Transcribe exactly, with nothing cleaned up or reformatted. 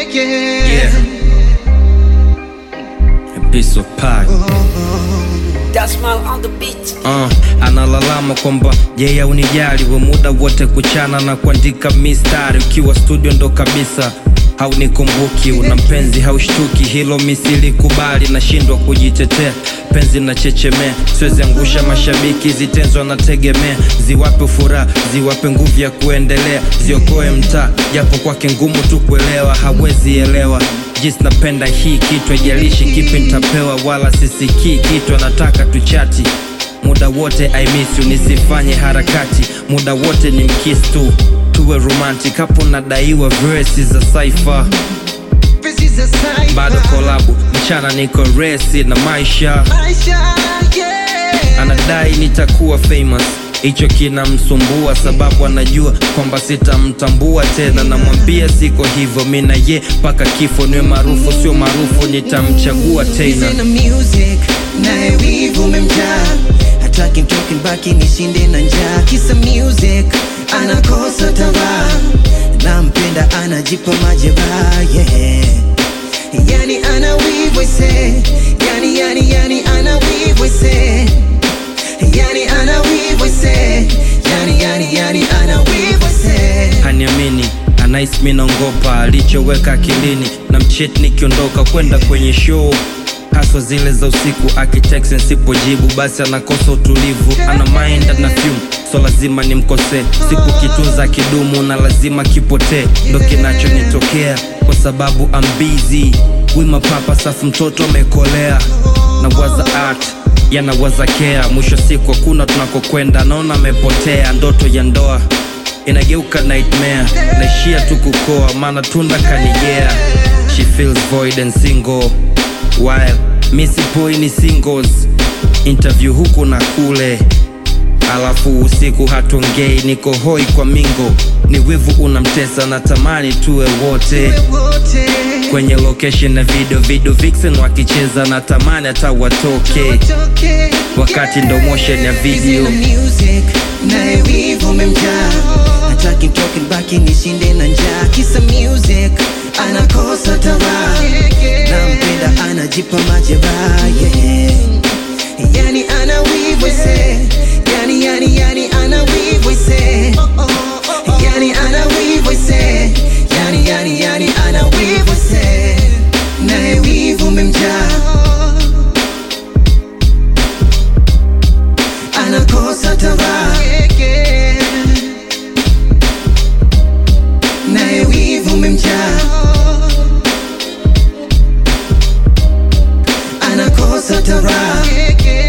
Yeah. A piece of pie. That's my on the beat. Uh, analalama kwamba yeye unijali we muda wote kuchana na kuandika mistari ukiwa studio ndo kabisa haunikumbuki, una mpenzi haushtuki, hilo misili kubali, nashindwa kujitetea, penzi na chechemea, siwezi angusha mashabiki, zitenzo na tegemea, ziwape furaha, ziwape nguvu ya kuendelea, ziokoe mtaa, japo kwake ngumu tu kuelewa, hawezi elewa jinsi napenda hii kitu, haijalishi kipi nitapewa, wala sisikii kitu, anataka tuchati muda wote, I miss you, nisifanye harakati muda wote, ni mkiss tu, tuwe romantic, hapo nadaiwa verses za cypher, bado kolabu, mchana niko resi na maisha, anadai nitakuwa famous, hicho kinamsumbua sababu anajua kwamba sitamtambua tena, namwambia siko hivyo, mina ye paka kifo, niwe maarufu sio maarufu, nitamchagua tena. Nae wivu umemjaa, hataki mtoke mbaki nishinde na njaa, kisa music anakosa tamaa, nampenda anajipa majeraha, yeah. Yani ana wivu ise, yani yani yani ana wivu ise, yani ana wivu ise, yani yani yani ana wivu ise. Haniamini, anahisi mimi naongopa, alichoweka akilini, na mchit nikiondoka kwenda kwenye show, haso zile za usiku, akitext nisipojibu basi anakosa utulivu, ana mind na fume, so lazima nimkosee, siku kitunza kidumu na lazima kipotee, ndo kinachonitokea kwa sababu I'm busy with my papa, safu mtoto amekolea, na waza art yana waza care, mwisho siku hakuna tunakokwenda, naona amepotea, ndoto ya ndoa inageuka nightmare, naishia tu kukoa maana tunda kanigea, she feels void and single while missy boy ni singles, interview huku na kule, alafu usiku hatongei, niko hoi kwa mingo, ni wivu unamtesa, natamani tuwe wote kwenye location na video, video vixen wakicheza, natamani hata watoke wakati ndo motion ya video. Nae wivu umemjaa, hataki mtoke mbaki nishinde na njaa, kisa music anakosa tamaa, nampenda anajipa majeraha, yeah. Yani ana wivu ise, yani yani yani ana wivu ise, yani ana wivu ise, yani yani yani ana wivu ise. Nae wivu umemjaa, anakosa tamaa, nae wivu umemjaa, anakosa tamaa.